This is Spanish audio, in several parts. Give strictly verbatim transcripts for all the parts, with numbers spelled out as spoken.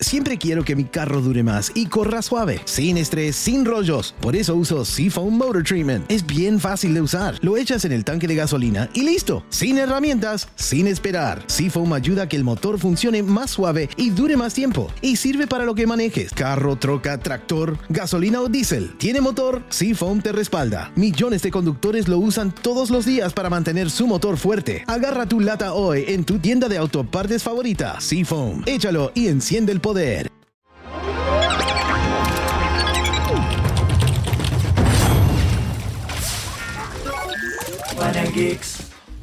Siempre quiero que mi carro dure más y corra suave, sin estrés, sin rollos. Por eso uso Seafoam Motor Treatment. Es bien fácil de usar. Lo echas en el tanque de gasolina y listo. Sin herramientas, sin esperar. Seafoam ayuda a que el motor funcione más suave y dure más tiempo. Y sirve para lo que manejes. Carro, troca, tractor, gasolina o diésel. ¿Tiene motor? Seafoam te respalda. Millones de conductores lo usan todos los días para mantener su motor fuerte. Agarra tu lata hoy en tu tienda de autopartes favorita. Seafoam. Échalo y enciende el poder. Wanna Geeks.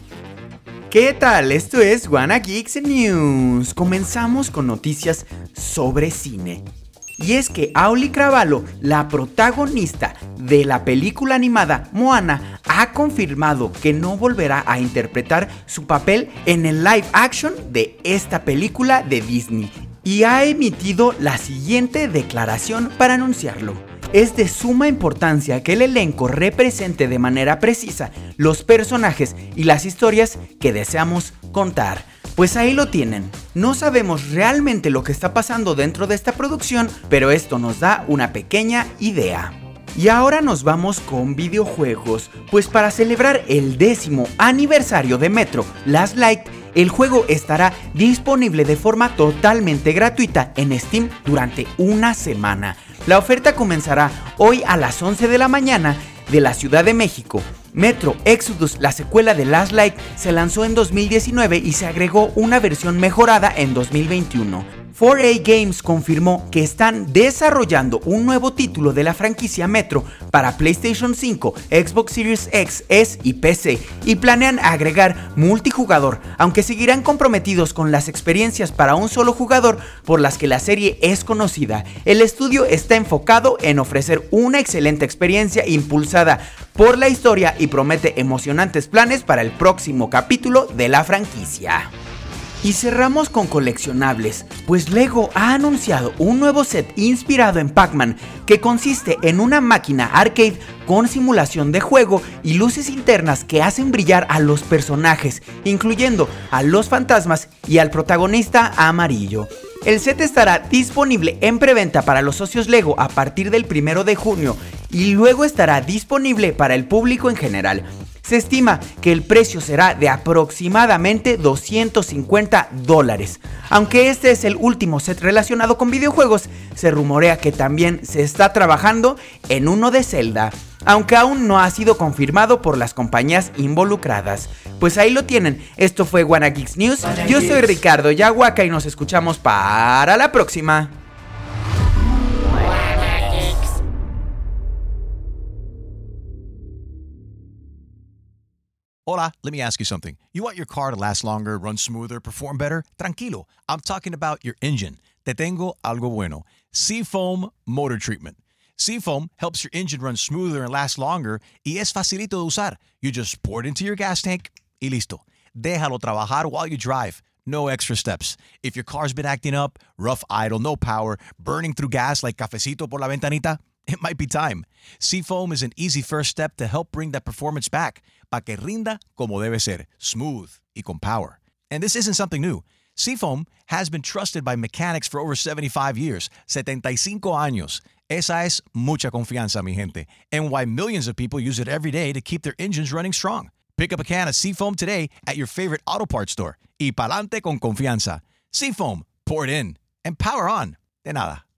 ¿Qué tal? Esto es Wanna Geeks News. Comenzamos con noticias sobre cine. Y es que Auli'i Cravalho, la protagonista de la película animada Moana, ha confirmado que no volverá a interpretar su papel en el live action de esta película de Disney. Y ha emitido la siguiente declaración para anunciarlo. Es de suma importancia que el elenco represente de manera precisa los personajes y las historias que deseamos contar. Pues ahí lo tienen. No sabemos realmente lo que está pasando dentro de esta producción, pero esto nos da una pequeña idea. Y ahora nos vamos con videojuegos, pues para celebrar el décimo aniversario de Metro Last Light, el juego estará disponible de forma totalmente gratuita en Steam durante una semana. La oferta comenzará hoy a las once de la mañana de la Ciudad de México. Metro Exodus, la secuela de Last Light, se lanzó en dos mil diecinueve y se agregó una versión mejorada en dos mil veintiuno. cuatro A Games confirmó que están desarrollando un nuevo título de la franquicia Metro para PlayStation cinco, Xbox Series X, S y P C, y planean agregar multijugador, aunque seguirán comprometidos con las experiencias para un solo jugador por las que la serie es conocida. El estudio está enfocado en ofrecer una excelente experiencia impulsada por la historia y promete emocionantes planes para el próximo capítulo de la franquicia. Y cerramos con coleccionables, pues Lego ha anunciado un nuevo set inspirado en Pac-Man que consiste en una máquina arcade con simulación de juego y luces internas que hacen brillar a los personajes, incluyendo a los fantasmas y al protagonista amarillo. El set estará disponible en preventa para los socios Lego a partir del primero de junio y luego estará disponible para el público en general. Se estima que el precio será de aproximadamente doscientos cincuenta dólares. Aunque este es el último set relacionado con videojuegos, se rumorea que también se está trabajando en uno de Zelda, aunque aún no ha sido confirmado por las compañías involucradas. Pues ahí lo tienen, esto fue Wanna Geeks News. Yo soy Ricardo Yahuaca y nos escuchamos para la próxima. Hola, let me ask you something. You want your car to last longer, run smoother, perform better? Tranquilo, I'm talking about your engine. Te tengo algo bueno. Seafoam Motor Treatment. Seafoam helps your engine run smoother and last longer y es facilito de usar. You just pour it into your gas tank y listo. Déjalo trabajar while you drive. No extra steps. If your car's been acting up, rough idle, no power, burning through gas like cafecito por la ventanita, it might be time. Seafoam is an easy first step to help bring that performance back, pa que rinda como debe ser, smooth y con power. And this isn't something new. Seafoam has been trusted by mechanics for over seventy-five years, setenta y cinco años. Esa es mucha confianza, mi gente, and why millions of people use it every day to keep their engines running strong. Pick up a can of Seafoam today at your favorite auto parts store. Y pa'lante con confianza. Seafoam, pour it in, and power on. De nada.